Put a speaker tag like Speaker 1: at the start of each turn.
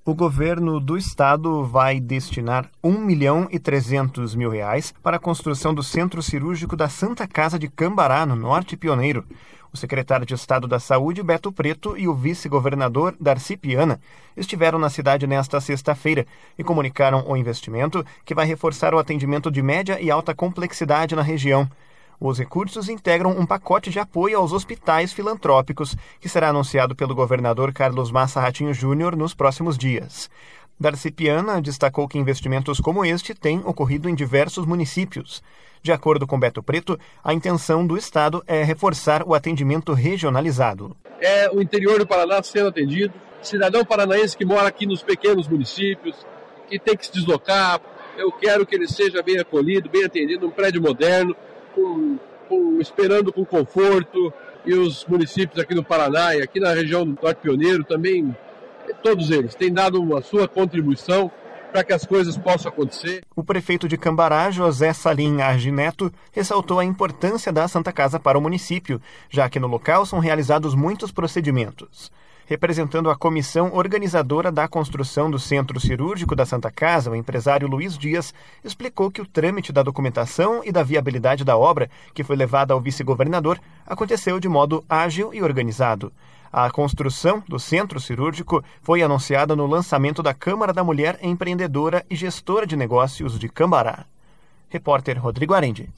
Speaker 1: O governo do estado vai destinar R$1.300.000 para a construção do Centro Cirúrgico da Santa Casa de Cambará, no Norte Pioneiro. O secretário de Estado da Saúde, Beto Preto, e o vice-governador, Darcy Piana, estiveram na cidade nesta sexta-feira e comunicaram o investimento, que vai reforçar o atendimento de média e alta complexidade na região. Os recursos integram um pacote de apoio aos hospitais filantrópicos, que será anunciado pelo governador Carlos Massa Ratinho Júnior nos próximos dias. Darcy Piana destacou que investimentos como este têm ocorrido em diversos municípios. De acordo com Beto Preto, a intenção do Estado é reforçar o atendimento regionalizado.
Speaker 2: É o interior do Paraná sendo atendido, cidadão paranaense que mora aqui nos pequenos municípios, que tem que se deslocar. Eu quero que ele seja bem acolhido, bem atendido, num prédio moderno, esperando com conforto, e os municípios aqui no Paraná e aqui na região do Norte Pioneiro também, todos eles têm dado a sua contribuição para que as coisas possam acontecer.
Speaker 1: O prefeito de Cambará, José Salim Argineto, ressaltou a importância da Santa Casa para o município, já que no local são realizados muitos procedimentos. Representando a comissão organizadora da construção do Centro Cirúrgico da Santa Casa, o empresário Luiz Dias explicou que o trâmite da documentação e da viabilidade da obra, que foi levada ao vice-governador, aconteceu de modo ágil e organizado. A construção do Centro Cirúrgico foi anunciada no lançamento da Câmara da Mulher Empreendedora e Gestora de Negócios de Cambará. Repórter Rodrigo Arendi.